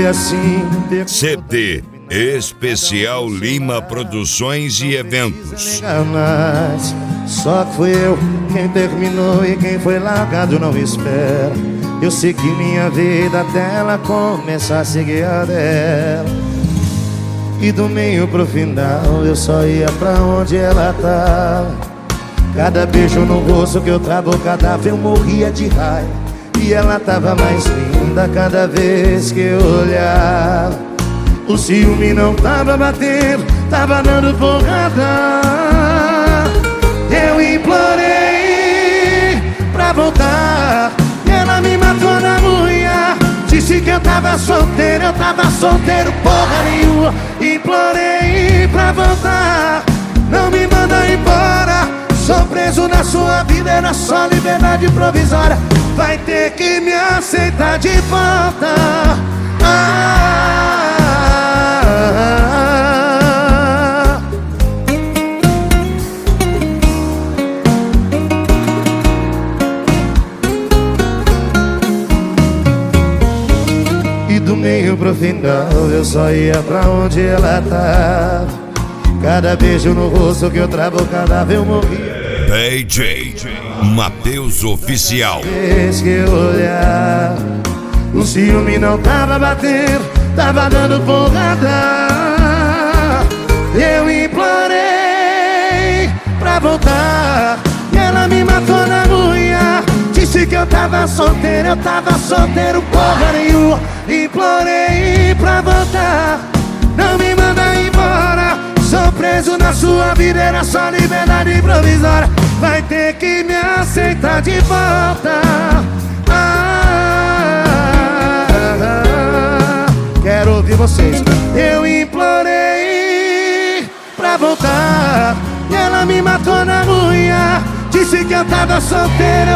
foi assim. CD Especial Lima Produções e Eventos. Mas só que fui eu quem terminou e quem foi largado não espera. Eu segui minha vida até ela começar a seguir a dela. E do meio pro final eu só ia pra onde ela tava. Cada beijo no rosto que eu travo, cadáver, eu morria de raiva. E ela tava mais linda cada vez que eu olhava. O ciúme não tava batendo, tava dando porrada. Eu implorei pra voltar e ela me matou na unha. Disse que eu tava solteiro, porra nenhuma. Implorei pra voltar, não me manda embora. Sou preso na sua vida, era só liberdade provisória. Vai ter que me aceitar de volta. E do meio pro final eu só ia pra onde ela tava. Cada beijo no rosto que eu travo, cadáver, eu morria. DJ Matheus Oficial. Vez que eu olhar, o ciúme não tava batendo, tava dando porrada. Eu implorei pra voltar e ela me matou na unha. Disse que eu tava solteiro, porra nenhuma. Implorei pra voltar, não me manda embora. Sou preso na sua vida, era só liberdade provisória. Vai ter que me aceitar de volta. Quero ouvir vocês. Eu implorei pra voltar e ela me matou na unha. Disse que eu tava solteiro,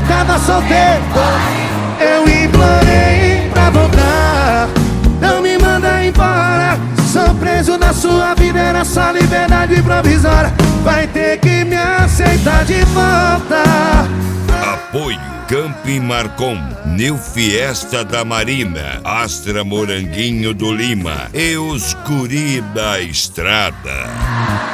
Eu implorei pra voltar, não me manda embora. Sou preso na sua vida, era só liberdade provisória. Vai ter que me aceitar de volta. Apoio Campi Marcon, New Fiesta da Marina, Astra Moranguinho do Lima e os Guri da Estrada.